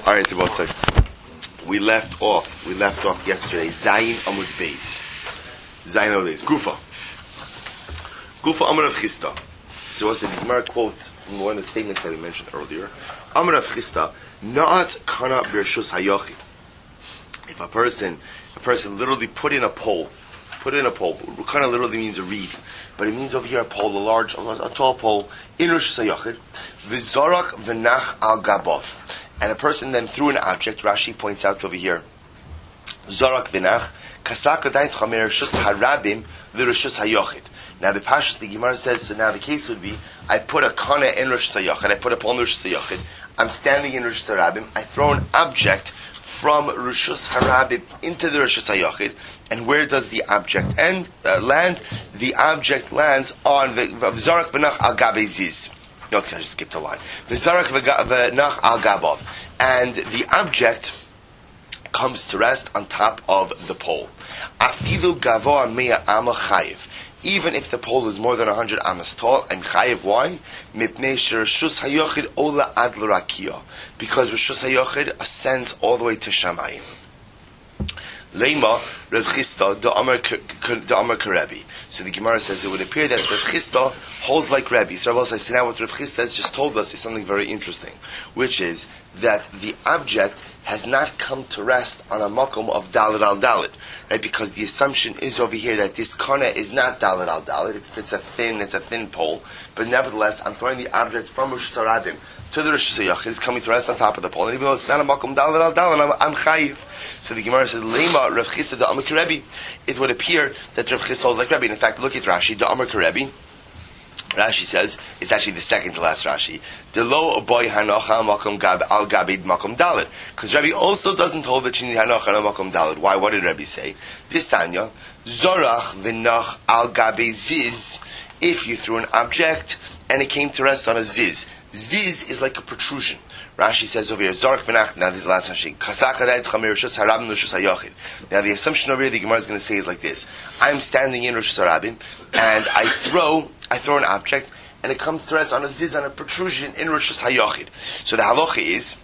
All right, Tabosai. We left off yesterday. Zayin Amud Beis. Zayin Amud Beis. Gufa Amud of Chista. So what's the Gemara quotes from one of the statements that we mentioned earlier? Amud of Chista. Not kana b'reshus hayochid. If a person literally put in a pole. Kana literally means a reed, but it means over here a pole, a tall pole in Rosh Hashanah. V'zorak v'nach al gabov. And a person then threw an object. Rashi points out over here. Zorak v'nach kasak adayit chamer reshus harabim v'reshus hayochid. Now the Pashas, the Gemara says, so now the case would be, I put a kana in Rosh Hashanah, I put a pole in Rosh Hashanah, I'm standing in Rosh Hashanah, I throw an object from Rishus Harabim into the Rishus Hayochid, and where does the object land? The object lands on the V'zarak v'nach al gabe ziz. Okay, I just skipped a line. V'zarak v'nach al gabov, and the object comes to rest on top of the pole. Afilu gavoa mea ama chayiv. Even if the pole is more than 100 amas tall, and chayiv, why? Mipnei sh'rishus hayochid ola ad l'rakiyah. Because Rishus hayochid ascends all the way to Shamayim. Leima Rav Chista da Amar Karebi. So the Gemara says it would appear that Rav Chista holds like Rebbe. So Rabbi says, now what Rav Chista has just told us is something very interesting, which is that the object has not come to rest on a makom of Dalit al Dalit, right? Because the assumption is over here that this kana is not Dalit al Dalit. It's a thin pole, but nevertheless, I'm throwing the object from Rosh Hashanah to the Rosh Hashanah. It's coming to rest on top of the pole, and even though it's not a makom Dalit al Dalit, I'm chayiv. So the Gemara says, Lema Rav Chista da Amar Karebi. It would appear that Rav Chista holds like Rebbe. In fact, look at Rashi da Amar Karebi. Rashi says, it's actually the second to last Rashi. Delo boy hanocha makom al gabid makom dalit. Because Rebbe also doesn't hold that you need hanocha no makom dalit. Why? What did Rebbe say? This Tanya, zorach v'nach al gabe ziz. If you threw an object and it came to rest on a ziz. Ziz is like a protrusion. Rashi says over here, Zorach v'nach, now this is the last Rashi, Kasak adayit chamer rishus harabim rishus hayochid. Now the assumption over here the Gemara is going to say is like this. I'm standing in Rishus Harabim, and I throw an object, and it comes to rest on a ziz, on a protrusion in Rishus Hayochid. So the halacha is,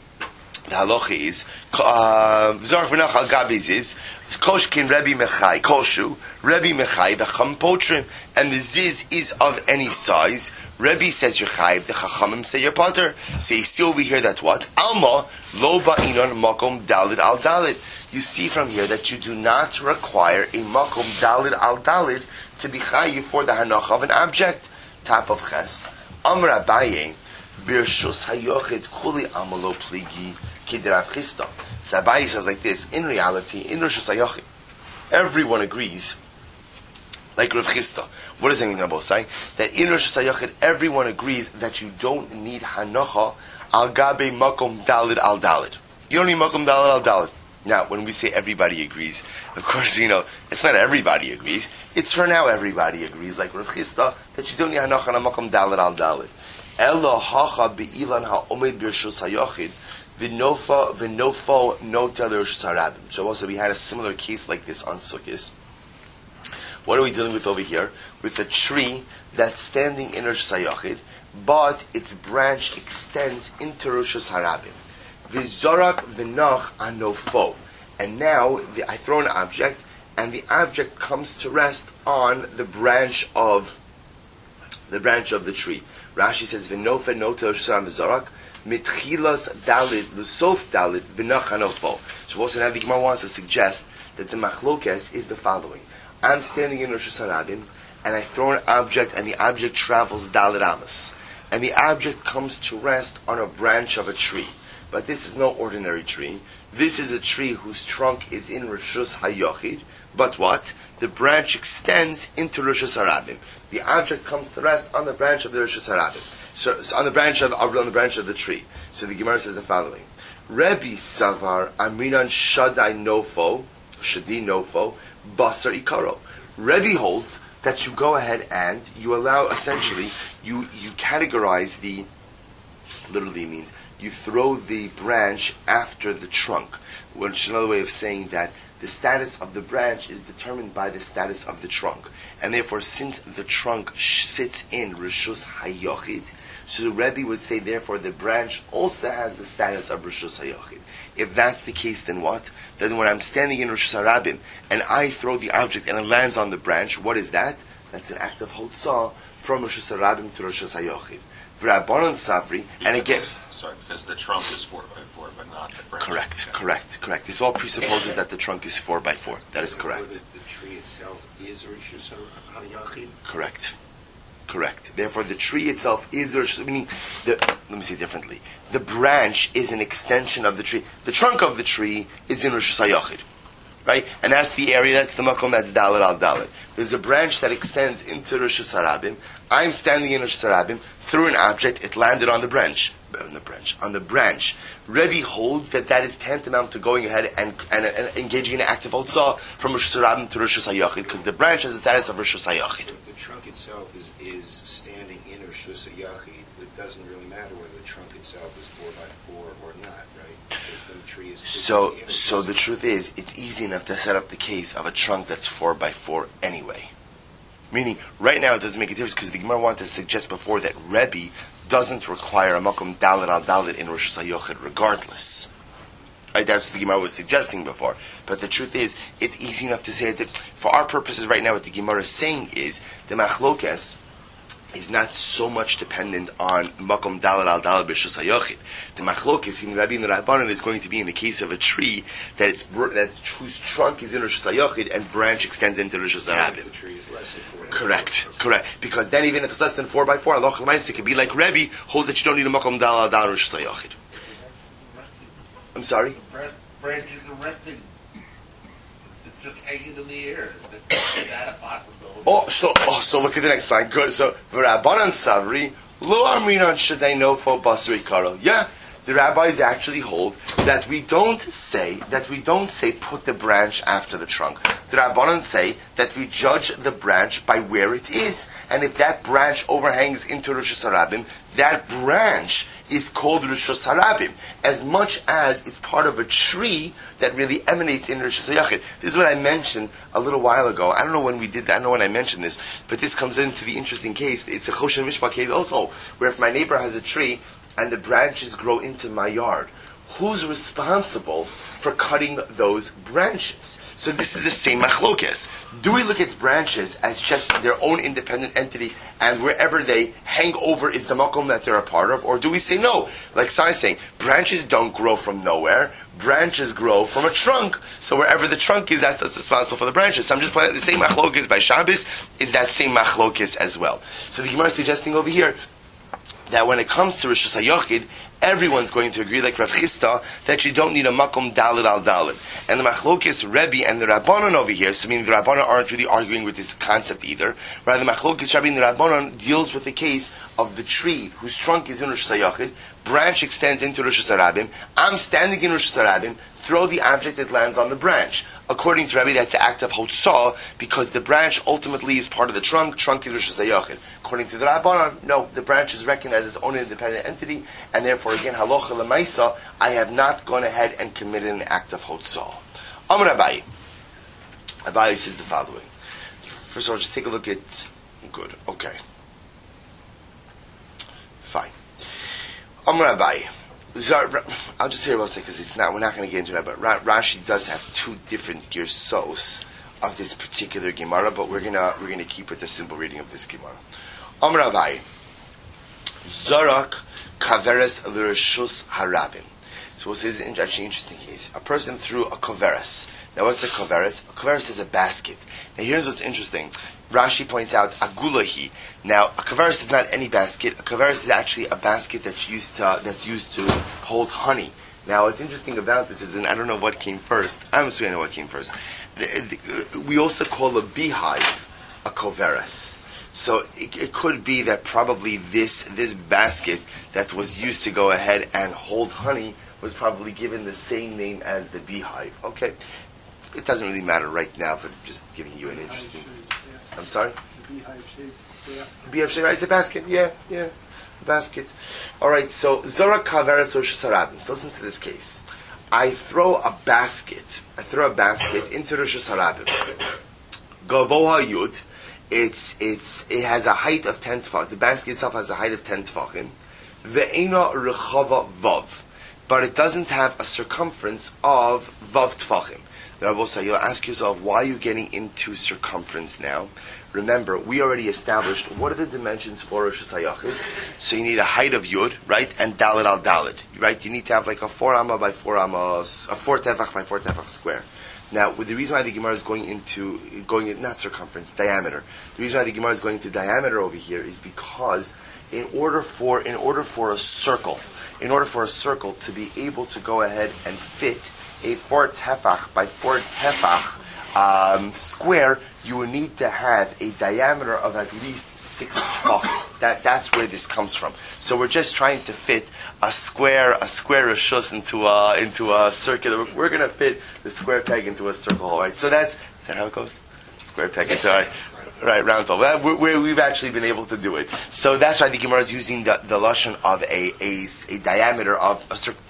Zorach v'nach al gabi ziz, Koshkin Rebbe Mechai, Koshu, Rebbe Mechai, v'cham potrim, and the ziz is of any size. Rebbe says you're chayiv, the chachamim say you're potter. So you see over here that what? Alma, lo ba'inon makom dalid al dalid. You see from here that you do not require a makom dalid al dalid to be chayiv for the hanach of an object. Top of ches. Amr Abaye, birshus hayochid kuli amalo pligi kidirav chista. So Abaye says like this, in reality, in Rishus Hayochid, everyone agrees, like Rav Chista. What does that mean, Rabbi say? That in Rosh Hashanah, everyone agrees that you don't need hanocha al gabe makom dalid al dalid. You don't need makom dalid al dalid. Now, when we say everybody agrees, of course, it's not everybody agrees. It's for now everybody agrees, like Rav Chista, that you don't need hanocha al makom dalid al dalid. Elo hacha be'ilan ha'omed b'Rosh Hashanah v'nofo nota l'Rosh Hashanah. So also we had a similar case like this on Sukkot. What are we dealing with over here? With a tree that's standing in Rosh Hashanah, but its branch extends into Rosh Harabim. V'zorak v'nach anofo. And now I throw an object, and the object comes to rest on the branch of the tree. Rashi says v'nofa nota Rosh Hashanah v'zorak mitchilas dalid l'sof dalid v'nach anofo. So also now the Gemara wants to suggest that the machlokes is the following. I'm standing in Rosh Hashanah, and I throw an object, and the object travels Dalit Amos. And the object comes to rest on a branch of a tree. But this is no ordinary tree. This is a tree whose trunk is in Rishus Hayochid. But what? The branch extends into Rosh Hashanah. The object comes to rest on the branch of the Rosh Hashanah. So on the branch of the tree. So the Gemara says the following. Rebbe Savar Aminan Shadai Nofo, Basar Ikaro. Rebbe holds that you go ahead and you allow, essentially, you categorize literally means you throw the branch after the trunk, which is another way of saying that the status of the branch is determined by the status of the trunk. And therefore, since the trunk sits in Rishus Hayochid, So the Rebbe would say, therefore, the branch also has the status of Rishus HaYachid. If that's the case, then what? Then when I'm standing in Rishus HaRabim and I throw the object and it lands on the branch, what is that? That's an act of Hotzah from Rishus HaRabim to Rishus HaYachid. V'Rabbanan Savri, and again... Sorry, because the trunk is 4x4, but not the branch. Correct. This all presupposes that the trunk is 4x4. That is correct. The tree itself is Rishus HaYachid? Correct. Therefore, the tree itself is Rishus, meaning, let me say it differently. The branch is an extension of the tree. The trunk of the tree is in Rishus HaYachid. Right? And that's the area, that's the makom, that's Dalet al Dalet. There's a branch that extends into Rishus HaRabim. I'm standing in Rishus HaRabim, threw an object, it landed on the branch. On the branch. Rebbe holds that is tantamount to going ahead and engaging in an active Hotzah from Rishus HaRabim to Rishus HaYachid, because the branch has the status of Rishus HaYachid. If the trunk itself is standing in Rishus HaYachid, it doesn't really matter whether the trunk itself is 4x4 or not, right? Because the tree is... So the truth is, it's easy enough to set up the case of a trunk that's 4x4 anyway. Meaning, right now it doesn't make a difference, because the Gemara wanted to suggest before that Rebbe doesn't require a makom dalet al dalet in Rosh HaYachid regardless. Right, that's what the Gemara was suggesting before. But the truth is, it's easy enough to say that for our purposes right now, what the Gemara is saying is, the machlokes is not so much dependent on makom dalet al dalet b'Rosh HaYachid. The machlokes in Rabbi and the Rabbanan is going to be in the case of a tree that's whose trunk is in Rosh HaYachid and branch extends into Rosh HaRabim. The tree is less than 4x4. Correct. Because then even if it's less than 4x4, Allah Chalamayis, it could be like Rebbe holds that you don't need a makom dalet al dalet Rosh HaYachid. I'm sorry? The branch is resting. It's just hanging in the air. Is that a possibility? So look at the next line. Good. So, V'Rabbanan Savri, Lo Amrinan Shadei Nofo Basri Karo. Yeah, the rabbis actually hold that we don't say put the branch after the trunk. The Rabbanan say that we judge the branch by where it is. And if that branch overhangs into Rishus HaRabim, that branch is called Rishus HaRabim, as much as it's part of a tree that really emanates in Rishus HaYachid. This is what I mentioned a little while ago. I don't know when we did that, I don't know when I mentioned this, but this comes into the interesting case. It's a Choshen Mishpah case also, where if my neighbor has a tree and the branches grow into my yard, who's responsible for cutting those branches? So this is the same machlokes. Do we look at branches as just their own independent entity, and wherever they hang over is the makom that they're a part of? Or do we say no? Like Sai saying, branches don't grow from nowhere. Branches grow from a trunk. So wherever the trunk is, that's responsible for the branches. So I'm just pointing out the same machlokes by Shabbos is that same machlokes as well. So the Gemara is suggesting over here that when it comes to Rishus HaYachid, everyone's going to agree, like Rav Chisda, that you don't need a makom dalet al dalet. And the machlokes Rebbe and the Rabbanon over here, so I mean the Rabbanon aren't really arguing with this concept either. Rather, the machlokes Rebbe and the Rabbanon deals with the case of the tree whose trunk is in Rishus HaYachid, branch extends into Rishus HaRabim, I'm standing in Rishus HaRabim, throw the object that lands on the branch. According to Rebbe, that's the act of Hotzah, because the branch ultimately is part of the trunk is Rishus HaYachid. According to the Rabbanan, no, the branch is recognized as its own independent entity, and therefore again, halacha l'maisa, I have not gone ahead and committed an act of Hotzah. Amar Abaye. Abaye says the following. First of all, just take a look at, good, okay. Fine. Amar Abaye. I'll just say about it because we're not going to get into that, but Rashi does have two different girsos of this particular Gemara, but we're gonna keep with the simple reading of this Gemara. Amar Abaye, Zorak kaveres l'reshus harabim. So we'll say this is actually an interesting case. A person threw a kaveres. Now what's a kaveres? A kaveres is a basket. Now here's what's interesting. Rashi points out agulahi. Now a kaveres is not any basket. A kaveres is actually a basket that's used to hold honey. Now what's interesting about this is, and I don't know what came first. I'm assuming I know what came first. We also call a beehive a kaveres. So it could be that probably this basket that was used to go ahead and hold honey was probably given the same name as the beehive. Okay. It doesn't really matter right now, but just giving you an interesting... I'm sorry? The beehive shape. Yeah. Beehive shape, right? It's a basket. Yeah. Basket. Alright, so Zora Kaveres Rosh Hashanah. So listen to this case. I throw a basket into Rosh Hashanah. Gavoha Yud. It has a height of 10 tefachim. The basket itself has a height of 10 tefachim. ve'ena rechava vav, but it doesn't have a circumference of vav tfachim. Now, Rabbi say, you'll ask yourself, why are you getting into circumference now? Remember, we already established what are the dimensions for Rosh Hashanah. So you need a height of Yud, right, and Dalet al Dalet, right? You need to have like a 4 amma by 4 amma, a 4 tefach by 4 tefach square. Now, with the reason why the Gemara is going in, not circumference, diameter. The reason why the Gemara is going to diameter over here is because in order for a circle to be able to go ahead and fit a 4 tefach by 4 tefach square, you will need to have a diameter of at least 6 tefach. That's where this comes from. So we're just trying to fit a square rishus into a circular. We're going to fit the square peg into a circle hole, right? So is that how it goes? Square peg into right round hole. We've actually been able to do it. So that's why the Gemara is using the lashon of a diameter of a circle.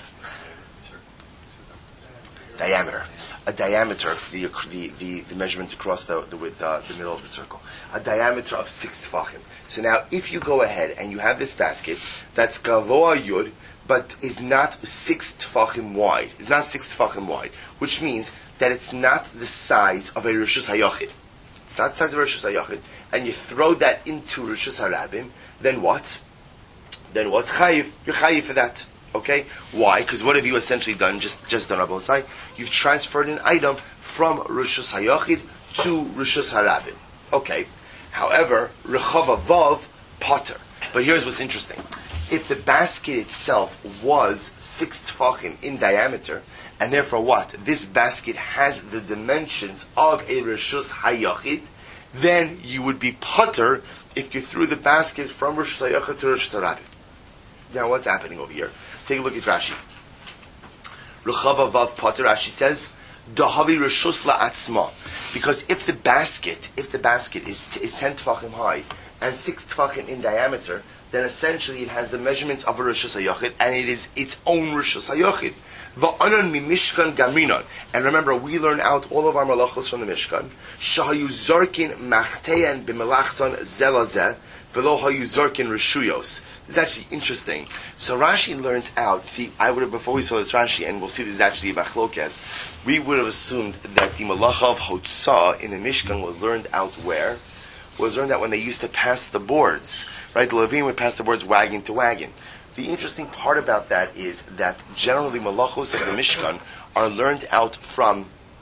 Diameter. A diameter, the measurement across the middle of the circle. A diameter of 6 tefachim. So now, if you go ahead and you have this basket that's gavoa yud, but is not 6 tefachim wide. It's not 6 tefachim wide, which means that it's not the size of a rishus hayachid. It's not the size of a rishus hayachid, and you throw that into rishus harabim. Then what? Chayiv. You're chayiv for that. Okay? Why? Because what have you essentially done? Just done Rabbi Osai. You've transferred an item from Rishus Hayachid to Rishus Harabim. Okay. However, Rechava Vav, Potter. But here's what's interesting. If the basket itself was 6 tefachim in diameter, and therefore what? This basket has the dimensions of a Rishus Hayachid, then you would be Potter if you threw the basket from Rishus Hayachid to Rishus Harabim. Now what's happening over here? Take a look at Rashi. Rechava Vav Potter, Rashi says, Dahavi Rishus la'atzma. Because if the basket is 10 tefachim high and 6 tefachim in diameter, then essentially it has the measurements of a Rishus HaYachid, and it is its own Rishus HaYachid. Va'anon mi Mishkan Gamrinon. And remember, we learn out all of our malachos from the Mishkan. Shahayu Zorkin Machteyan b'melachton zelazeh, v'lo hayu Zorkin Rishuyos. It's actually interesting. So Rashi learns out. See, before we saw this Rashi, and we'll see this is actually a machlokes, we would have assumed that the malacha of Hotzah in the Mishkan was learned out where? Was learned out when they used to pass the boards. Right? The Levine would pass the boards wagon to wagon. The interesting part about that is that generally malachos of the Mishkan are learned out from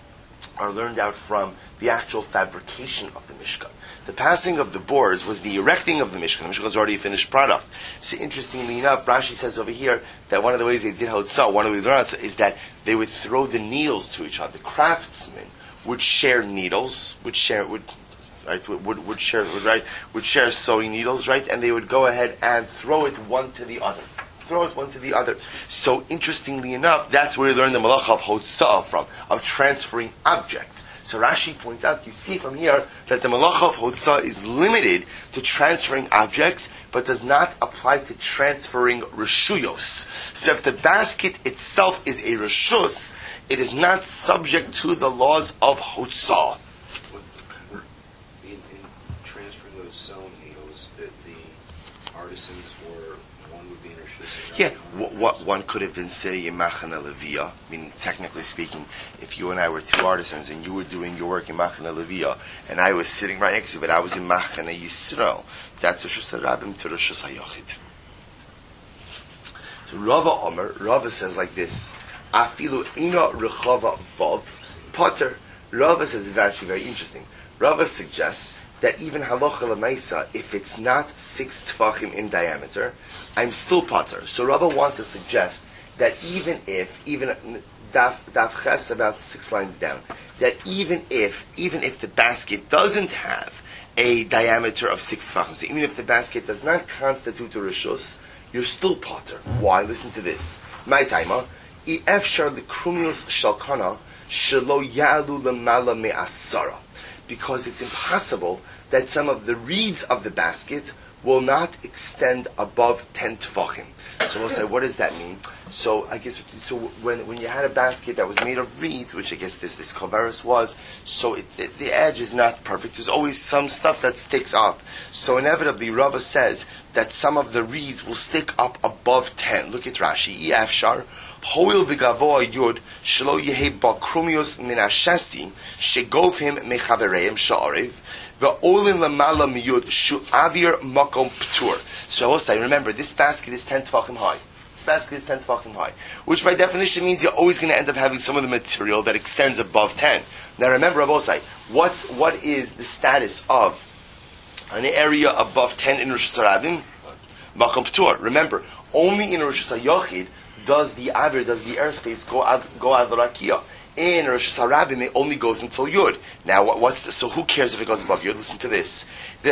the actual fabrication of the Mishkan. The passing of the boards was the erecting of the Mishkan. The Mishkan was already a finished product. So interestingly enough, Rashi says over here that one of the ways they did Hotzah, one of the ways they learned is that they would throw the needles to each other. The craftsmen would share needles, would share sewing needles, right? And they would go ahead and throw it one to the other. So interestingly enough, that's where we learn the malacha of Hotzah from, of transferring objects. So Rashi points out, you see from here, that the malacha of Hotzah is limited to transferring objects, but does not apply to transferring reshuyos. So if the basket itself is a reshus, it is not subject to the laws of Hotzah. In transferring those sewing needles, the artisans were, one would be in reshus. Yeah, what one could have been say in Machana Leviyah, meaning technically speaking, if you and I were two artisans and you were doing your work in Machana Leviyah and I was sitting right next to you, but I was in Machana Yisrael, that's Rishus Harabim to Rishus HaYachid. So Rava says like this, Afilu ina rechava vav Potter. Rava says it's actually very interesting. Rava suggests that even halacha l'maisa, if it's not 6 tefachim in diameter, I'm still Potter. So Rava wants to suggest that even Daf Ches about 6 lines down, that even if the basket doesn't have a diameter of 6 tefachim, so even if the basket does not constitute a rishus, you're still Potter. Why? Listen to this. My taima, efshar l'krumius shalkana shelo yalu lemala me'asara. Because it's impossible that some of the reeds of the basket will not extend above 10 tefachim. So we'll say, what does that mean? So I guess when you had a basket that was made of reeds, which I guess this Kavaris was, so the edge is not perfect. There's always some stuff that sticks up. So inevitably, Rava says that some of the reeds will stick up above 10. Look at Rashi. Afshar. Hoil v'gavoa yud shelo yehe bakrumios min hashasi shegov him mechavereim sha'arev v'olin lamala miyud shu avir makom p'tur. So I'll say, remember, this basket is 10 tefachim high. This basket is 10 tefachim high, which by definition means you're always going to end up having some of the material that extends above 10. Now remember, I will say, what is the status of an area above 10 in Rosh Hashanah? Makom p'tur. Remember, only in Rosh Hashanah does the airspace go ad the rakia. In Rosh Hashanah, it only goes until Yud. Now, so who cares if it goes above Yud? Listen to this.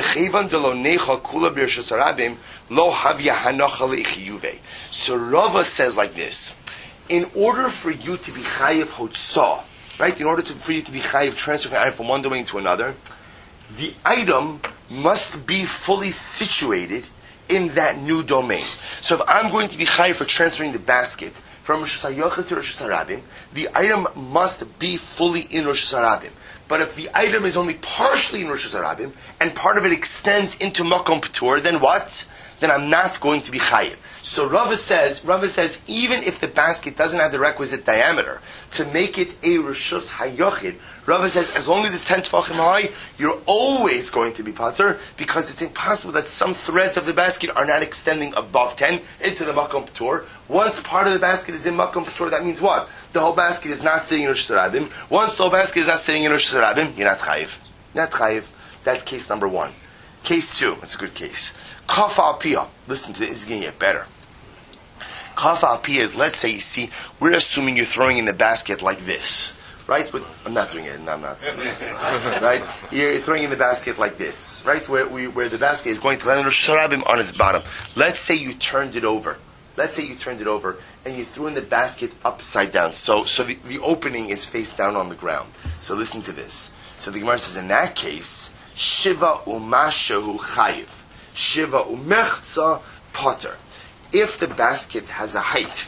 So Rava says like this: in order for you to be chayiv hotzah, right? In order for you to be chayiv transferring an item from one domain to another, the item must be fully situated in that new domain. So if I'm going to be chayiv for transferring the basket from Rosh Hashanah to Rosh Hashanah, the item must be fully in Rosh Hashanah. But if the item is only partially in Rosh Hashanah and part of it extends into Makom P'tur, then what? Then I'm not going to be chayiv. So Rava says, even if the basket doesn't have the requisite diameter to make it a Rishus Hayochid, Rava says, as long as it's 10 tefachim high, you're always going to be patur, because it's impossible that some threads of the basket are not extending above 10 into the Makom P'tur. Once part of the basket is in Makom P'tur, that means what? The whole basket is not sitting in Rosh Hashanah. Once the whole basket is not sitting in Rosh Hashanah, you're not chayiv. Not chayiv. That's case number 1. Case 2, that's a good case. Kaf al piyah. Listen to this, it's going to get better. Kaf al piyah is, let's say, you see, we're assuming you're throwing in the basket like this. Right? But I'm not doing it. No, I'm not. Right? You're throwing in the basket like this. Right? Where the basket is going to land on its bottom. Let's say you turned it over. And you threw in the basket upside down. So the opening is face down on the ground. So listen to this. So the Gemara says, in that case, Shiva umashahu chayiv. Shiva umechza potter. If the basket has a height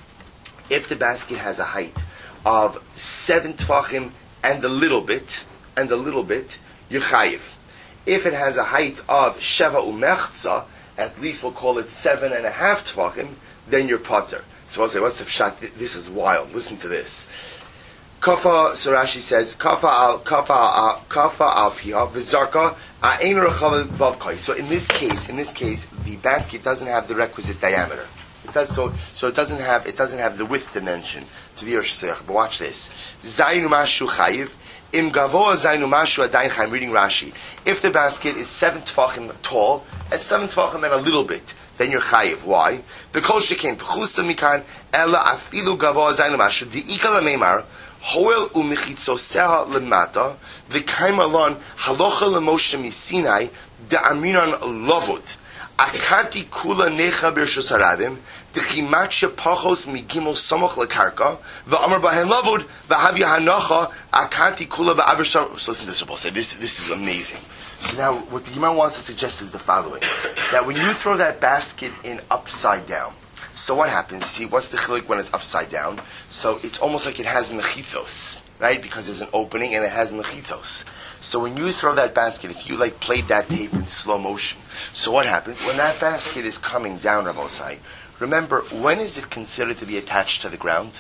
of 7 tefachim and a little bit, you're chayiv. If it has a height of sheva umechza, at least we'll call it 7.5 tefachim, then you're potter. So I'll say, what's the pshat? This is wild. Listen to this. Kafa, so Rashi says, kafa al piyah v'zarka a'ein rechav vavkai. So in this case, the basket doesn't have the requisite diameter. It does so it doesn't have the width dimension to be Rosh Hashanah. But watch this. Zayin umashu chayiv. Im gavoa zayin umashu adayin chayiv. I'm reading Rashi. If the basket is 7 tefachim tall, at 7 tefachim and a little bit, then you're chayiv. Why? Because shekain pchusa mikan ela afilu gavoa zayin umashu diikal meimar hoel umichitzoseha lemata v'kaimalon halocha lemoshe misinai de'aminan lavud. Akanti kula necha b'rshus harabim dechimatche pachos migimel samoch lekarka v'amar bahen lavud v'havya hanacha akanti kula ba'avrshar. So listen to this, Rabbi. Say this is amazing. So now, what the Gemara wants to suggest is the following: that when you throw that basket in upside down, so what happens? See, what's the chilik when it's upside down? So it's almost like it has mechitzos, right? Because there's an opening and it has mechitzos. So when you throw that basket, if you played that tape in slow motion, so what happens? When that basket is coming down, Rabosai, remember, when is it considered to be attached to the ground?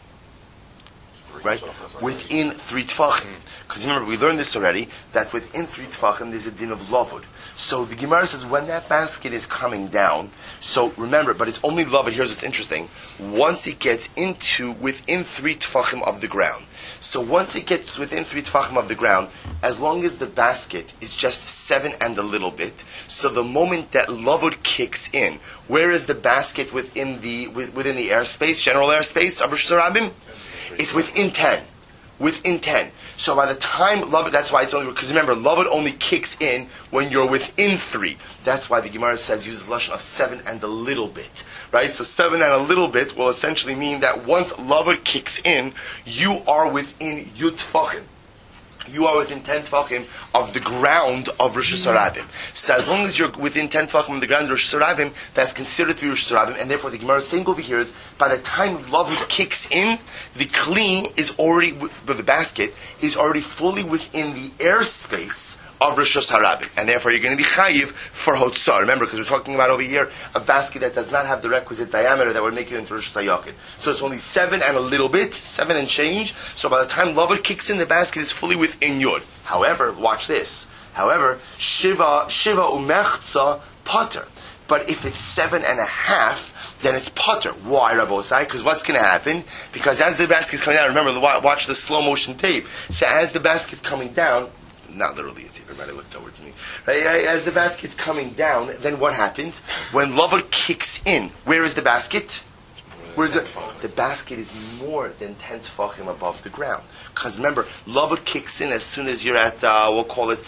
Right? Within 3 tefachim. Because remember, we learned this already, that within 3 tefachim there's a din of lavud. So the Gemara says when that basket is coming down, so remember, but it's only lavud, here's what's interesting, once it gets within 3 tefachim of the ground. So once it gets within 3 tefachim of the ground, as long as the basket is just 7 and a little bit, so the moment that lavud kicks in, where is the basket within the airspace, general airspace of Rosh Hashanah? It's within 10. Within 10. So by the time lavud, that's why it's only, because remember, lavud only kicks in when you're within 3. That's why the Gemara says use the lashon of 7 and a little bit. Right? So 7 and a little bit will essentially mean that once lavud kicks in, you are within yud tefachim. you are within 10 tefachim of the ground of Rosh Hashanah. So as long as you're within 10 tefachim of the ground of Rosh Hashanah, that's considered to be Rosh Hashanah, and therefore the Gemara is saying over here is, by the time Lavud kicks in, the kli is already, the basket is already fully within the airspace of Rosh Hashanah, and therefore you're going to be chayiv for hotzar. Remember, because we're talking about over here a basket that does not have the requisite diameter that would make it into Rosh Hashanah. So it's only 7 and a little bit, 7 and change. So by the time Lavud kicks in, the basket is fully within Yud. However, watch this. However, Shiva umechza potter. But if it's 7.5, then it's potter. Why, Rabbosai? Because what's going to happen? Because as the basket's coming down, remember, watch the slow motion tape. So as the basket's coming down, not literally a tape, everybody look towards me. Right? As the basket's coming down, then what happens? When Lavud kicks in, where is the basket? Where's it? The basket is more than 10 tefachim above the ground. Because remember, Lavud kicks in as soon as you're at, we'll call it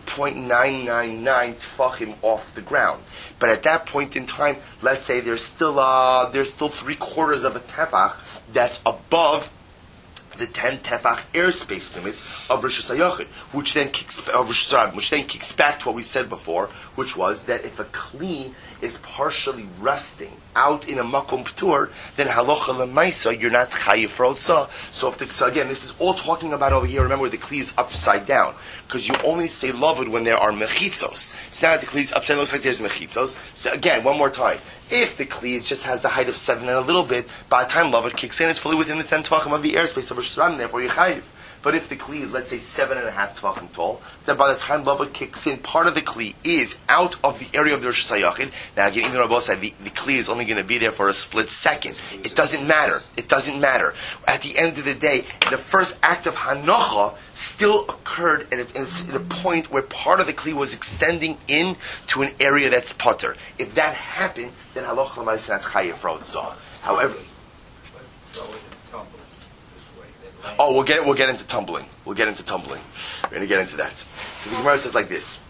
2.999 tefachim off the ground. But at that point in time, let's say there's still 3/4 of a tefach that's above the 10 tefach airspace limit of Rosh Hashanah, which then kicks back to what we said before, which was that if a kli is partially resting out in a makom p'tur, then halacha lemaisa, you're not chayiv for otzah. So again, this is all talking about over here. Remember, the kli is upside down, because you only say lavud when there are mechitzos. It's not that the kli is upside down, looks like there's mechitzos. So again, one more time. If the kli just has a height of 7 and a little bit, by the time lavud kicks in, it's fully within the 10 tefachim of the airspace of Rosh Hashanah, therefore you're chayiv. But if the kli is, let's say, 7.5 tefachim tall, then by the time lavud kicks in, part of the kli is out of the area of the Rosh Hashanah. Now again, even Rabbi said the kli is only going to be there for a split second. It doesn't matter. It doesn't matter. At the end of the day, the first act of hanocha still occurred at a point where part of the kli was extending in to an area that's potter. If that happened, then halacha l'maisa not chayev for otzah. However, we'll get into tumbling. We're going to get into that. So the Gemara says like this.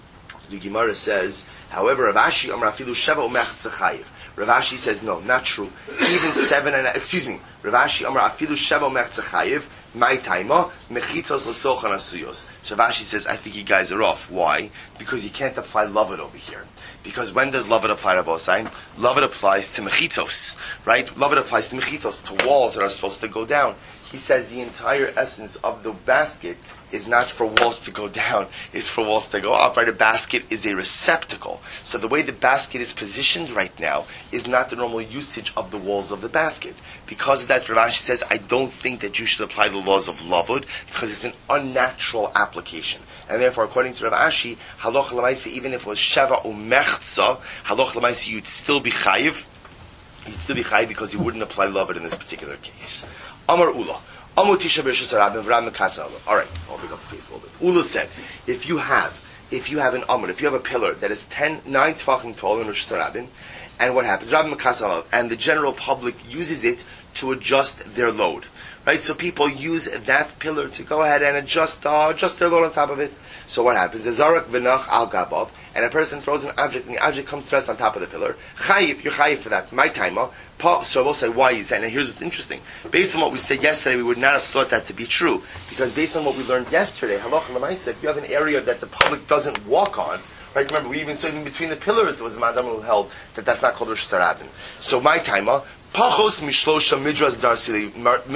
The Gemara says, however, Rav Ashi Amar afilu sheva umechza chayev. Rav Ashi says, no, not true. Even 7 and Rav Ashi Amar afilu sheva umechza chayev. My taima mechitzos l'sochan asuyos. So Rav Ashi says, I think you guys are off. Why? Because you can't apply lavud over here. Because when does lavud apply to Bosai? Lavud applies to mechitzos, right? Lavud applies to mechitzos, to walls that are supposed to go down. He says the entire essence of the basket is not for walls to go down, it's for walls to go up, right? A basket is a receptacle. So the way the basket is positioned right now is not the normal usage of the walls of the basket. Because of that, Rav Ashi says, I don't think that you should apply the laws of lavud, because it's an unnatural application. And therefore, according to Rav Ashi, halacha l'maisa, even if it was sheva umechza, halacha l'maisa, you'd still be chayiv. You'd still be chayiv because you wouldn't apply lavud in this particular case. Amar Ula. Amutisha b'Rosh Hashanah v'ram mekasa. All right, I'll bring up the pace a little bit. Ula said, if you have an amud, if you have a pillar that is 9 tefachim tall in Rosh Hashanah, and what happens? Rabbi Mekasa, and the general public uses it to adjust their load. Right? So people use that pillar to go ahead and adjust their load on top of it. So what happens? Zarak v'nach al gabav, and a person throws an object, and the object comes to rest on top of the pillar. Chayiv, you're chayiv for that. My timer. So we'll say, why is that? Now here's what's interesting. Based on what we said yesterday, we would not have thought that to be true. Because based on what we learned yesterday, halacha l'maisa, if you have an area that the public doesn't walk on, right? Remember, we even saw even between the pillars, there was a madam who held that that's not called Rosh Hashanah. So my timer, pachos mishlosha midrash darsi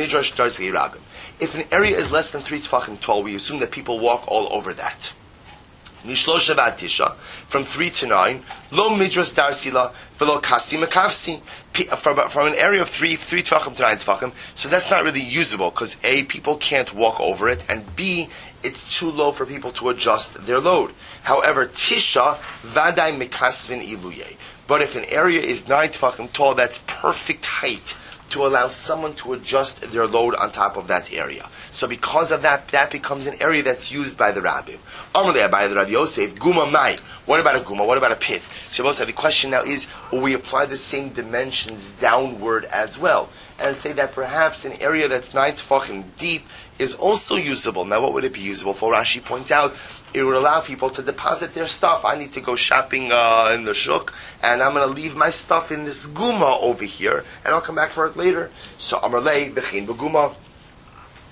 rabim. If an area is less than 3 tefachim tall, we assume that people walk all over that. Mishlosha v'atisha, from 3 to 9, lo midras darsila, v'lo kasi makavsi, from an area of 3 tefachim to 9 tefachim, so that's not really usable, because A, people can't walk over it, and B, it's too low for people to adjust their load. However, tisha, vadai mikasvin iluye. But if an area is 9 tefachim tall, that's perfect height to allow someone to adjust their load on top of that area. So because of that, that becomes an area that's used by the Rabbi. Amalei by the Rabbi Yosef, guma mai. What about a guma? What about a pit? So the question now is, will we apply the same dimensions downward as well? And say that perhaps an area that's 9 tefachim deep is also usable. Now what would it be usable for? Rashi points out, it would allow people to deposit their stuff. I need to go shopping in the shuk, and I'm going to leave my stuff in this guma over here, and I'll come back for it later. So Amarlei v'chein b'guma.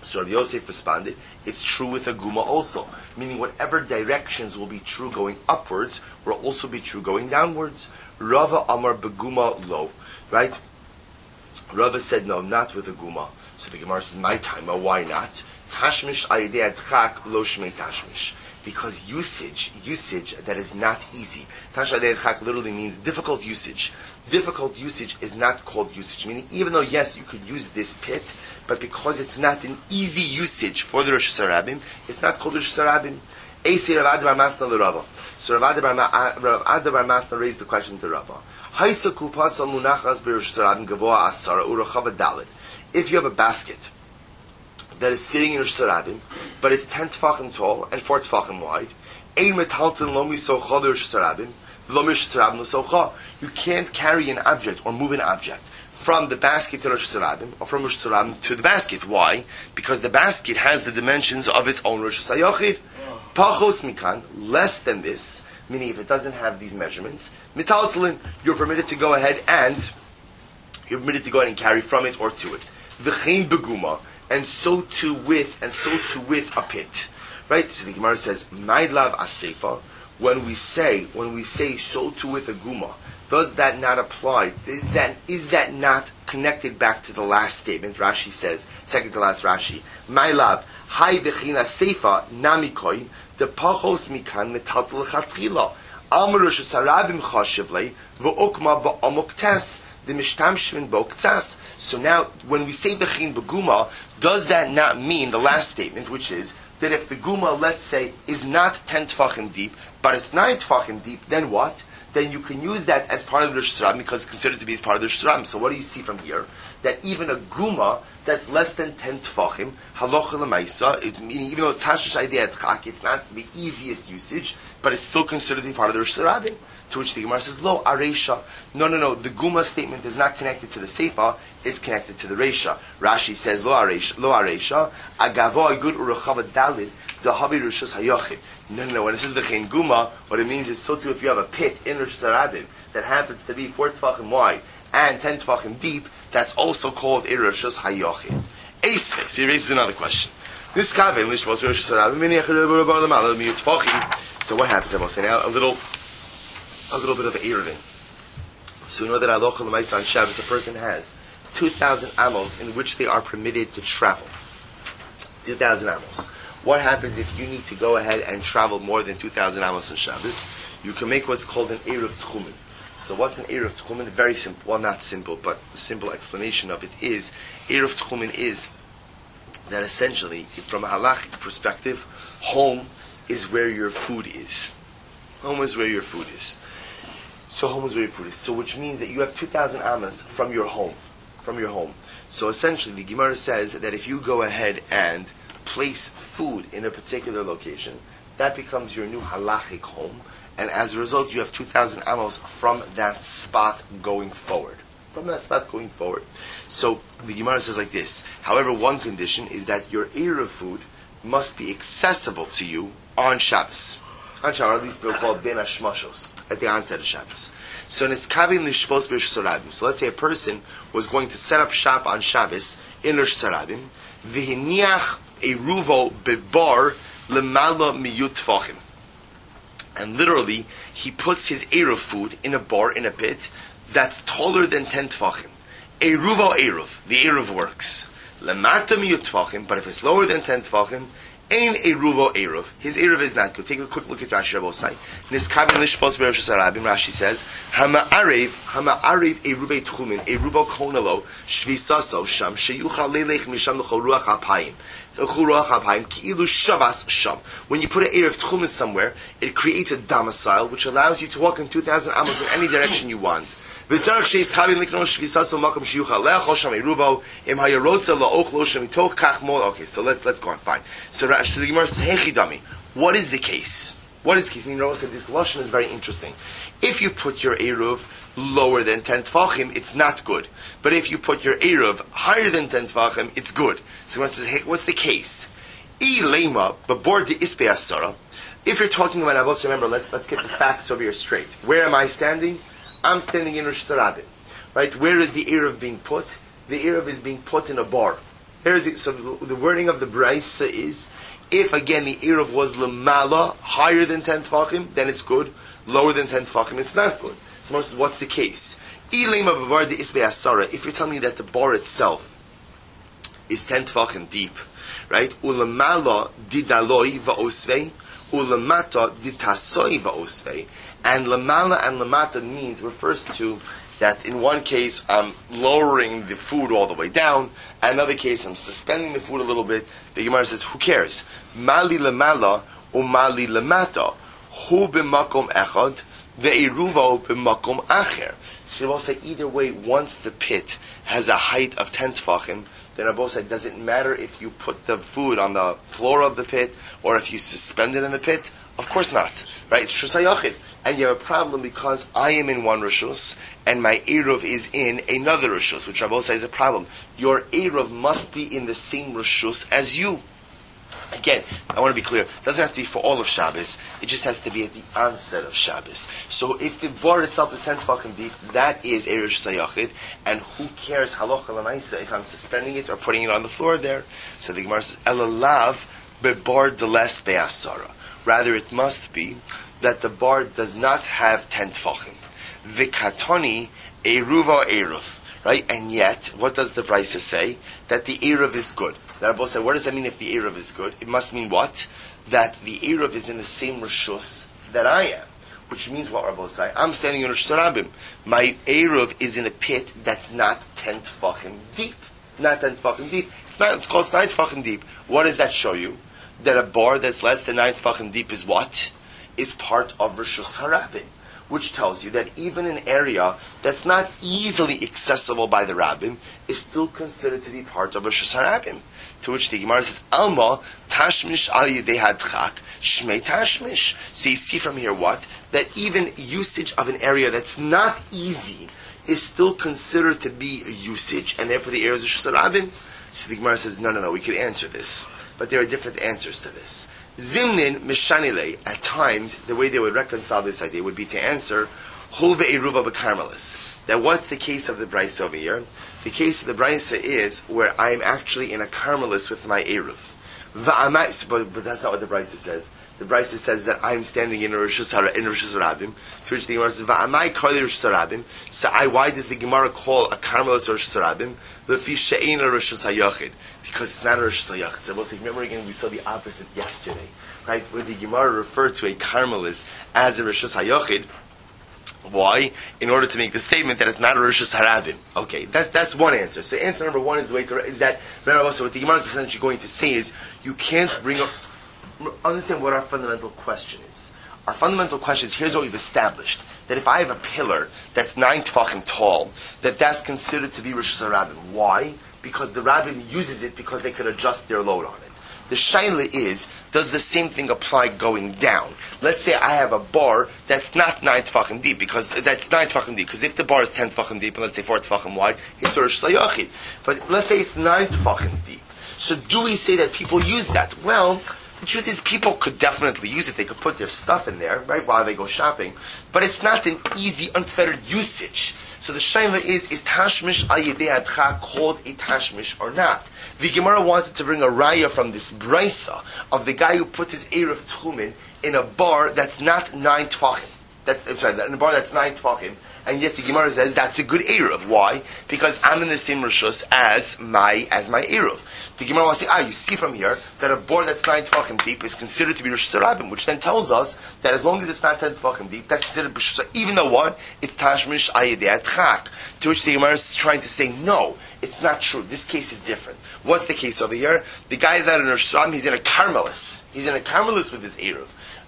So Rabbi Yosef responded, it's true with a guma also. Meaning whatever directions will be true going upwards will also be true going downwards. Rava Amar beguma lo. Right? Rava said, no, not with a guma. So the Gemara says, my time, why not? Tashmish ayidei adchak lo shmei tashmish. Because usage that is not easy. Tashmish ayidei adchak literally means difficult usage. Difficult usage is not called usage. Meaning, even though, yes, you could use this pit, but because it's not an easy usage for the Rosh Hashanah, it's not called Rosh Hashanah. Eisei Rav Ada bar Masna l'Rava. So Rav Ada bar Masna raised the question to Rava. Haisa kupasa munachas b'Rosh Hashanah gavoa asara urachava dalet. If you have a basket that is sitting in Rosh Hashanah, but it's 10 tefachim tall and 4 tefachim wide, ein metalton lo misocha l'Rosh Hashanah, v'lo Rosh Hashanah l'socha. You can't carry an object or move an object from the basket to Rosh Hashanah or from Rosh Hashanah to the basket. Why? Because the basket has the dimensions of its own Rosh Hashanah. Pachos mikan, less than this, meaning if it doesn't have these measurements, mitaltalin, you're permitted to go ahead and carry from it or to it. V'chein beguma, and so too with a pit. Right? So the Gemara says, Maidlav asefa, when we say so too with a guma, does that not apply? Is that not connected back to the last statement? Rashi says, second to last Rashi, Maidlav, hai v'china sefa namikoi, the pachos mikan metaltal chatchila, amar Rosh Hashanah chashivlei, v'okma ba'amok tes, the mishtamshvin boktsas. So now, when we say v'chin beguma, does that not mean the last statement, which is that if the guma, let's say, is not 10 tefachim deep, but it's 9 tefachim deep, then what? Then you can use that as part of the Rosh Hashanah because it's considered to be part of the Rosh Hashanah. So what do you see from here? That even a guma that's less than 10 tefachim, halacha l'maisa, meaning even though it's tashish idea tzchak, it's not the easiest usage, but it's still considered to be part of the Rosh Hashanah. To which the Gemara says, lo, areisha. No. The guma statement is not connected to the seifa, it's connected to the reisha. Rashi says, lo areisha, agavo agud urachava dalid, the habi rishus hayochid. No. When it says v'chein guma, what it means is so too if you have a pit in Rosh Hashanah that happens to be 4 tefachim wide and 10 tefachim deep, that's also called a rishus hayochid. Eisvei. So he raises another question. This kaven lishvos Rosh Hashanah so what happens? I will say now a little bit of Erevin. So we know that halacha l'maisa on Shabbos, a person has 2,000 amos in which they are permitted to travel. 2,000 amos. What happens if you need to go ahead and travel more than 2,000 amos on Shabbos? You can make what's called an Erev Tchumen. So what's an Erev Tchumen? Very simple. Well, not simple, but the simple explanation of it is, Erev Tchumen is that essentially, from a halachic perspective, home is where your food is. Home is where your food is. So home is where your food is. So which means that you have 2,000 amas from your home. So essentially the Gemara says that if you go ahead and place food in a particular location, that becomes your new halachic home, and as a result you have 2,000 amos from that spot going forward. So the Gemara says like this, however, one condition is that your Erev food must be accessible to you on Shabbos. On Shabbos, or at least they'll call it Ben Hashmashos, at the onset of Shabbos. So Niskavin Lishpos B'Rosh Hashanah. So let's say a person was going to set up shop on Shabbos in Rosh Hashanah, V'hiniach Eruvo Bebar Lemala Miyut Tvachim. And literally, he puts his Erev food in a bar, in a pit, that's taller than 10 Tvachim. Eruvo Eruv, the Erev works. Lemata Miyut Tvachim, but if it's lower than 10 Tvachim, Ein Eruvo Eruv. His Eruv is not good. Take a quick look at Rashi Rabbosai. Niskavin Lishpos B'Rosh Hashanah. Rashi says, Hama'arev Eruvei Tchumin, Eruvo Konalo, Shvisaso, Sham, Sheyucha Lelech Misham L'chol Ruach HaPayim. When you put an Erev Tchumin somewhere, it creates a domicile which allows you to walk in 2,000 amos in any direction you want. Okay, so let's go on, fine. So the Gemara says, Hechidami, what is the case? Meaning, Rava said this lashon is very interesting. If you put your Eruv lower than 10 Tfachim, it's not good. But if you put your Eruv higher than 10 Tfachim, it's good. So the Gemara says, hey, what's the case? If you're talking about Avos, remember, let's get the facts over here straight. Where am I standing? I'm standing in Rosh Hashanah. Right? Where is the Erev being put? The Erev is being put in a bar. So the wording of the Braisa is, if again the Eruv was Lamala, higher than 10 Tfachim, then it's good. Lower than 10 Tfachim, it's not good. So what's the case? If you're telling me that the bar itself is 10 Tfachim deep, right? Ulamala didaloi va'osvei, ulamata ditasoi va'osvei. And lamala and lamata refers to that in one case I'm lowering the food all the way down, another case I'm suspending the food a little bit. The Gemara says, who cares? Mali lamala umali lamata, hu b'makom echad, ve'iruva b'makom acher. So we'll say either way, once the pit has a height of 10 tfachim, then Rabbi said, does it matter if you put the food on the floor of the pit or if you suspend it in the pit? Of course not, right? It's Rishus HaYachid. And you have a problem because I am in one Rishus and my Eruv is in another Rishus, which Rabbi says is a problem. Your Eruv must be in the same Rishus as you. Again, I want to be clear, it doesn't have to be for all of Shabbos, it just has to be at the onset of Shabbos. So if the bar itself is 10 tefachim deep, that is a Rishus HaYachid, and who cares halacha l'maisa if I'm suspending it or putting it on the floor there? So the Gemara says, Elalav bebar deles be'asara. Rather, it must be that the bar does not have 10 tefachim. V'katoni eruva eruv. Right? And yet, what does the Brisa say? That the Eruv is good. The Rabbi said, what does that mean if the Eruv is good? It must mean what? That the Eruv is in the same Rishus that I am. Which means what, Rabbi say? I'm standing in Rosh Hashanah. My Eruv is in a pit that's not 10 tefachim deep. Not 10 tefachim deep. It's called 9 tefachim deep. What does that show you? That a bar that's less than 9 tefachim deep is what? Is part of Rishus Harabim. Which tells you that even an area that's not easily accessible by the rabbin is still considered to be part of a Rishus HaRabim. To which the Gemara says, Alma tashmish al yedei hadchak shmei tashmish. So you see from here what? That even usage of an area that's not easy is still considered to be a usage, and therefore the area is a Rishus HaRabim. So the Gemara says, no, we could answer this. But there are different answers to this. Zimnin mishanile, at times, the way they would reconcile this idea would be to answer, Hulve Eruva B'Karmelis. That what's the case of the Brisa over here? The case of the Brisa is where I'm actually in a Karmelis with my Eruv. But that's not what the Brisa says. The Brisa says that I'm standing in Rishus Harabim, to which the Gemara says, Va'amai Kali Rishus Harabim. So why does the Gemara call a Karmelis Rishus Harabim? Lefi she'ein Rishus HaYachid. Because it's not a Rishus HaYachid. So remember again, we saw the opposite yesterday, right? Where the Gemara referred to a Karmelis as a Rishus HaYachid. Why? In order to make the statement that it's not a Rishus Harabim. Okay, that's one answer. So answer number one is the way to, is that, also what the Gemara is essentially going to say is, you can't bring up, understand what our fundamental question is. Our fundamental question is, here's what we've established. That if I have a pillar that's 9 tefachim tall, that's considered to be Rishus Harabim. Why? Because the rabbin uses it because they could adjust their load on it. The shaila is, does the same thing apply going down? Let's say I have a bar that's not 9 tefachim deep, because that's 9 tefachim deep, because if the bar is 10 tefachim deep, and let's say 4 tefachim wide, it's Rishus HaYachid. But let's say it's 9 tefachim deep. So do we say that people use that? Well, the truth is, people could definitely use it. They could put their stuff in there, right, while they go shopping. But it's not an easy, unfettered usage. So the shaila is tashmish al yedei hadcha called a tashmish or not? The Gemara wanted to bring a raya from this brisa of the guy who put his eruv tchumen in a bar that's not 9 tefachim. In a bar that's 9 tefachim. And yet the Gemara says that's a good eruv. Why? Because I'm in the same rishus as my eruv. The Gemara wants to say, you see from here that a bar that's 9 tefachim deep is considered to be Rishus HaRabim, which then tells us that as long as it's not 10 tefachim deep, that's considered Rishus, even though what? It's tashmish al yedei hadchak. To which the Gemara is trying to say, no, it's not true. This case is different. What's the case over here? The guy is not in Rishus HaRabim, he's in a Karmelis. He's in a Karmelis with his eruv.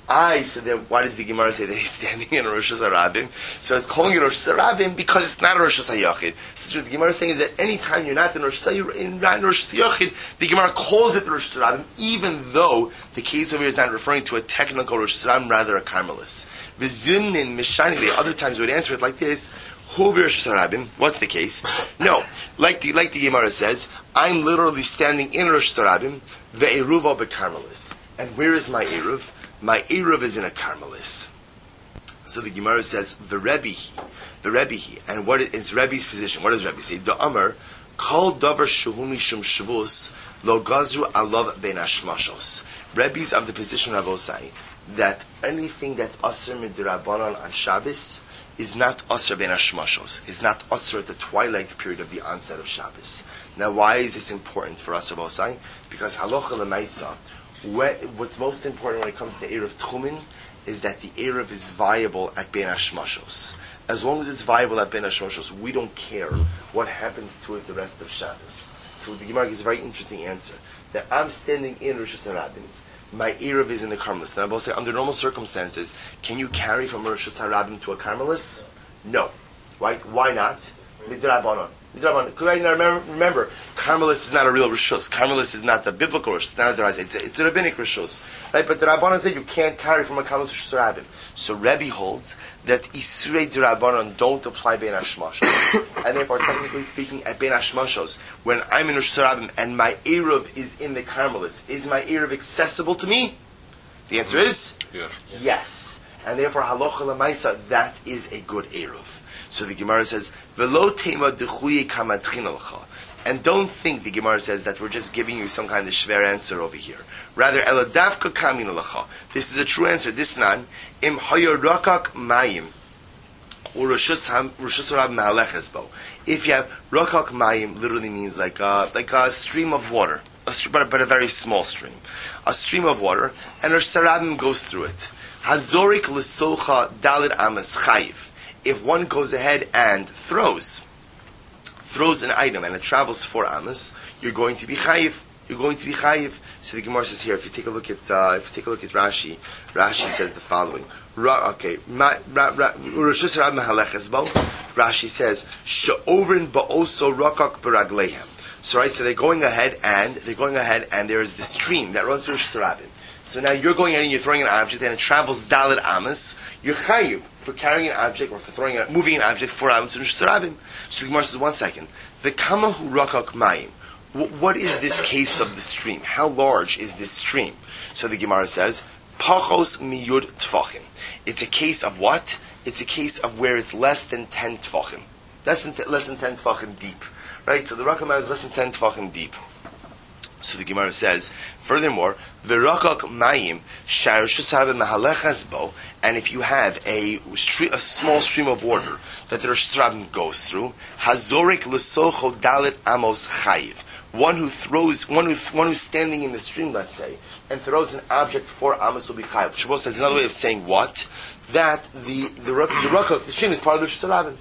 So then why does the Gemara say that he's standing in a Rishus HaRabim? So it's calling it Rishus HaRabim because it's not a Rishus HaYachid. So what the Gemara is saying is that any time you're not in Rishus HaYachid, the Gemara calls it Rishus HaRabim, even though the case over here is not referring to a technical Rishus HaRabim, rather a Karmelis. V'zimnin mishani, the other times we would answer it like this, Hu Rishus HaRabim, what's the case? No, like the Gemara says, I'm literally standing in Rishus HaRabim, ve'eruva bekarmelis. And where is my eruv? My eruv is in a Karmelis. So the Gemara says, the Rebbehi. And what is Rebbe's position? What does Rebbe say? The Amar, Kol davar shehu mishum shvus lo gazru alav ben hashmashos. Rebbe's of the position of Osai that anything that's asr midrabanan on Shabbos is not asr ben hashmashos, is not asr at the twilight period of the onset of Shabbos. Now, why is this important for us of Osai? Because halacha lemaisa, what's most important when it comes to Erev Tchumen is that the Erev is viable at Ben Hashmashos. As long as it's viable at Ben Hashmashos, we don't care what happens to it the rest of Shabbos. So the Gemara gives a very interesting answer. That I'm standing in Rosh Hashanah, my Erev is in the Carmelis. Now I will say, under normal circumstances, can you carry from Rosh Hashanah to a Carmelis? No. Right? Why not? Midrabanan. Remember, Carmelis is not a real Rishus. Carmelis is not the biblical Rishus. It's not a it's a rabbinic Rishus. Right? But the Rabbanan said you can't carry from a Carmelis Rishus Rabbin. So Rebbe holds that Isrei D'Rabbanan don't apply Ben Hashmashos. And therefore, technically speaking, at Ben Hashmashos, when I'm in Rishus Rabbin and my Erev is in the Carmelis, is my Erev accessible to me? The answer is? Yes. And therefore, halacha l'maisa, that is a good Erev. So the Gemara says, "Velo tema dechuye kamatchin alcha," and don't think the Gemara says that we're just giving you some kind of shver answer over here. Rather, eladavka kamin alcha. This is a true answer. This nan im hayarakak mayim urashus rab ma'aleches bo. If you have rakak mayim, literally means like a stream of water, but a very small stream, a stream of water, and a sarabim goes through it. Hazorik l'socha dalit amas chayiv. If one goes ahead and throws an item and it travels 4 amas, you're going to be chayiv. You're going to be chayiv. So the Gemara says here, if you take a look at Rashi, Rashi says the following. Rashi says, she'ovrin ba'oso rakak baraglehem. So right, so they're going ahead and there is the stream that runs through Shirabim. So now you're going ahead and you're throwing an object and it travels dalit amas. You're chayiv for carrying an object or for moving an object 4 amas to Shirabim. So the Gemara says, 1 second. The kamahu rakak mayim. What is this case of the stream? How large is this stream? So the Gemara says, pachos miyud tfachim. It's a case of what? It's a case of where it's less than 10 tfachim. Less than 10 tfachim deep. Right? So the rakam is less than 10 tfachim deep. So the Gemara says, furthermore, v'rakak mayim sharashus habe mahalechas bo, and if you have a small stream of water that the Rosh Hashanah goes through, hazorik l'socho dalit amos chayiv. One who's standing in the stream, let's say, and throws an object 4 amos will be chayiv. Shabbos says another way of saying what? That the stream is part of the Rosh Hashanah.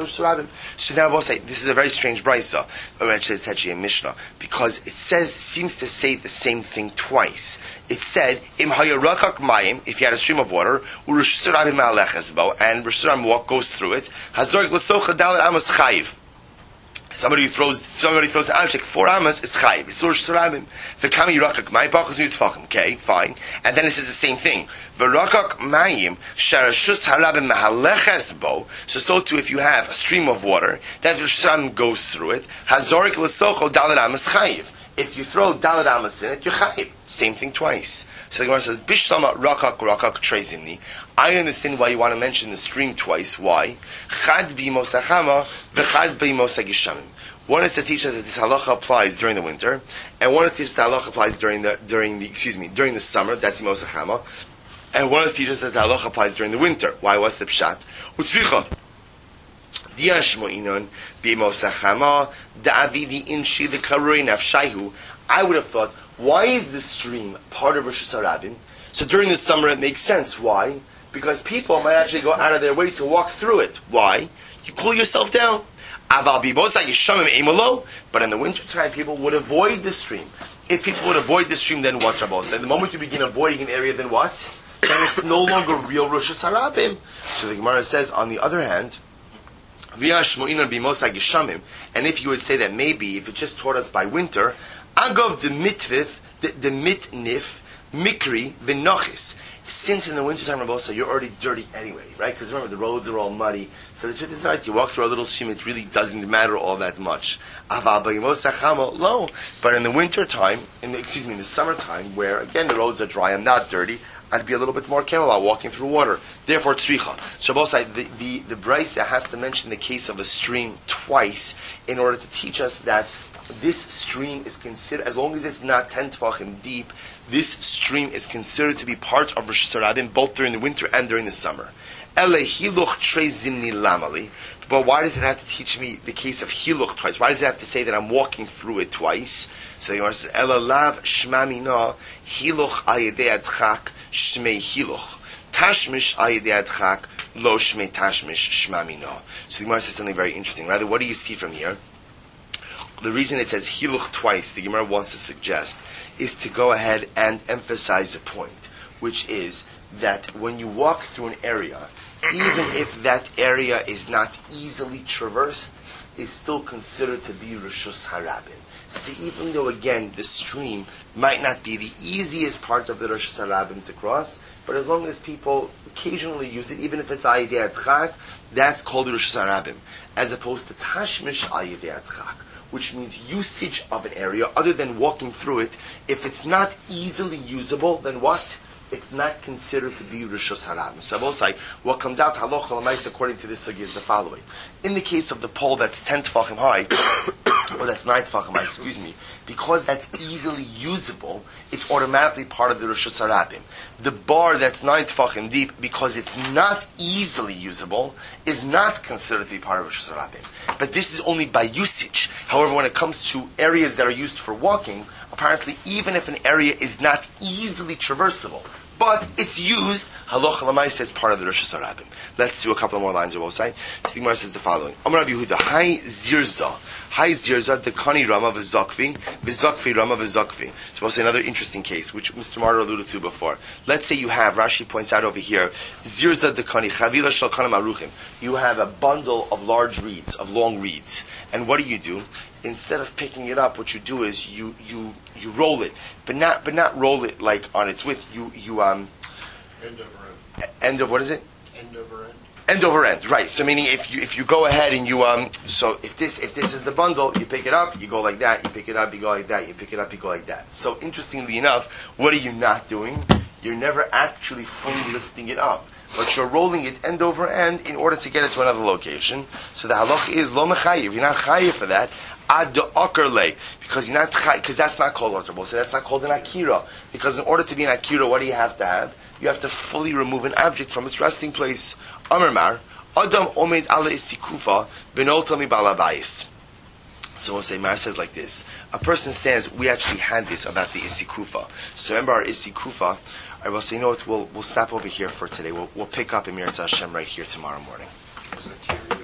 So now we'll say, this is a very strange brisa, or actually it's actually a Mishnah, because it seems to say the same thing twice. It said, Im hayarakak mayim, if you had a stream of water, u'Rosh Hashanah ma'alechas bo, and Rosh Hashanah goes through it, hazorik l'socha dalet amos chayiv. Somebody throws an object 4 amas is chayiv. It's Rosh Hashanah. V'kami rakak mayim bachos mitzvachim. Okay, fine. And then it says the same thing. V'rakak mayim sharashus harabim mahaleches bo. So too, if you have a stream of water that Rosh Hashanah goes through it, hazorik l'socho dalet amas chayiv. If you throw dalet amas in it, you're chayiv. Same thing twice. So the Gemara says, Bishlama rakak trezimni. I understand why you want to mention the stream twice. Why? Chad b'imos hachama, v'chad b'imos hagishamim. One is to teach us that this halacha applies during the winter, and one is to teach us that halacha applies during the summer. That's imos hachama, and one is to teach us that the halacha applies during the winter. Why? What's the pshat? Utzricha. Diashmo'inon b'imos hachama da'avidi inshi v'karoi nafshayhu. I would have thought, why is this stream part of Rosh Hashanah? So during the summer it makes sense. Why? Because people might actually go out of their way to walk through it. Why? You cool yourself down. But in the winter time, people would avoid the stream. If people would avoid the stream, then what, Rabbi? The moment you begin avoiding an area, then what? Then it's no longer real Rosh Hashanah. So the Gemara says, on the other hand, and if you would say that maybe if it just taught us by winter, Agav the mitvif, the mitnif, mikri, v'nochis. Since in the wintertime, Rabbi, you're already dirty anyway, right? Because remember, the roads are all muddy. So the truth is, right, you walk through a little stream, it really doesn't matter all that much. But in the wintertime, in the summertime, where again the roads are dry, I'm not dirty, I'd be a little bit more careful about walking through water. Therefore, tzricha. Shabbosai, the Brisa has to mention the case of a stream twice in order to teach us that this stream is considered, as long as it's not 10 tefachim deep, this stream is considered to be part of Rosh Hashanah both during the winter and during the summer. Ele hiluch trei zimni lamali. But why does it have to teach me the case of hiluch twice? Why does it have to say that I'm walking through it twice? So the Gemara says, Ele lav shmamina hiluch ayedei adchak shmei hiluch. Tashmish ayedei adchak lo shmei tashmish shmamina. So the Gemara says something very interesting. Rather, what do you see from here? The reason it says hiluch twice, the Gemara wants to suggest, is to go ahead and emphasize a point, which is that when you walk through an area, even if that area is not easily traversed, it's still considered to be Rishus Harabim. See, even though again the stream might not be the easiest part of the Rishus Harabim to cross, but as long as people occasionally use it, even if it's Ayidei Adchak, that's called Rishus Harabim, as opposed to Tashmish Ayidei Adchak, which means usage of an area other than walking through it. If it's not easily usable, then what? It's not considered to be Rishus Harabim. So Abosai, what comes out halacha l'maisa according to this sugya is the following. In the case of the pole that's 10 tefachim high, or that's 9 tefachim high, because that's easily usable, it's automatically part of the Rishus Harabim. The bar that's 9 tefachim deep, because it's not easily usable, is not considered to be part of Rishus Harabim. But this is only by usage. However, when it comes to areas that are used for walking, apparently even if an area is not easily traversable, but it's used, halacha l'maisa, as part of the Rosh Hashanah. Let's do a couple more lines of Osai. So the Gemara says the following: Amar Rabbi Yehuda, Hai Zirza, the Kani Rama v'Zakvi Rama v'Zakvi. So also another interesting case, which Mr. Marder alluded to before. Let's say you have, Rashi points out over here, Zirza the Kani Chavila Shal Kana Maruchim. You have a bundle of large reeds, of long reeds, and what do? Instead of picking it up, what you do is you roll it, but not roll it like on its width. You End over end. End of what is it? End over end. End over end, right? So meaning if you go ahead and so if this is the bundle, you pick it up, you go like that. You pick it up, you go like that. You pick it up, you go like that. So interestingly enough, what are you not doing? You're never actually fully lifting it up, but you're rolling it end over end in order to get it to another location. So the halach is lo mechayiv. You're not chayiv for that. Ad okerle, because you're not because that's not called waterable. So that's not called an akira. Because in order to be an akira, what do you have to have? You have to fully remove an object from its resting place. Amarmar Adam omed ala isikufa benotami balabayis. So we'll say Mar says like this: a person stands. We actually had this about the isikufa. So remember our isikufa. I will say, you know what? We'll stop over here for today. We'll pick up Emir Hashem right here tomorrow morning. Is that